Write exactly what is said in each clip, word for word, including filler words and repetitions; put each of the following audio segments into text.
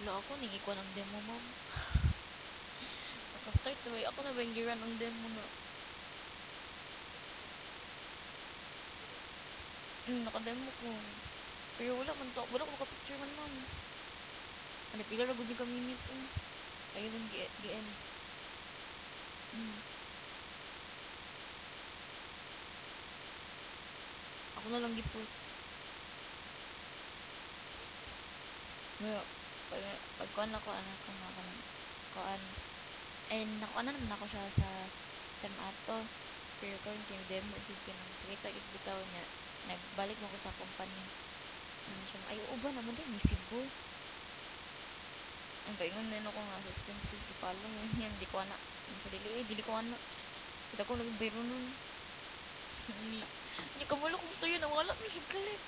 ako ning ikuan ang demo ma'am. Naka-start na ba? Ako na ba yung giran ang demo na? Hmm, naka-demo ko. Pero wala man to. Wala ko maka-picture man ma'am. Ano, pila na gud yung ka-minutes eh. Ayun yung G N. Hmm. Ako na lang gi-post. Well, pag, pag kuan ako, ano ko na ako kuan. Ay, nakuha na naman ako siya sa Tem Ato. Pero karon kay demo gid ka nang kita gid bitaw niya. Nagbalik mo ko sa company. Ano siya, ay uban naman din may Cebu. Ang kaingon din ako nga assistant sis ipalo mo yan di ko ana. Ang sa dili eh dili ko ana. Kita ko nagbiro nun. Ni ni kamulo kung gusto yun wala mi siya galit.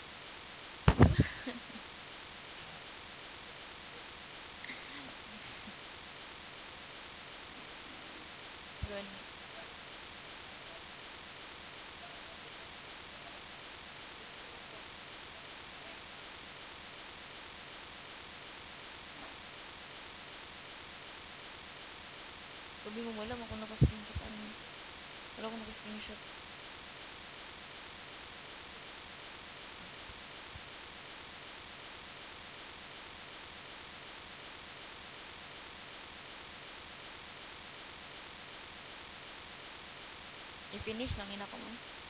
Gani. Sabi mo wala mo ko naka-screenshot ano. Wala ko naka-screenshot. I-finish lang ina ko mo.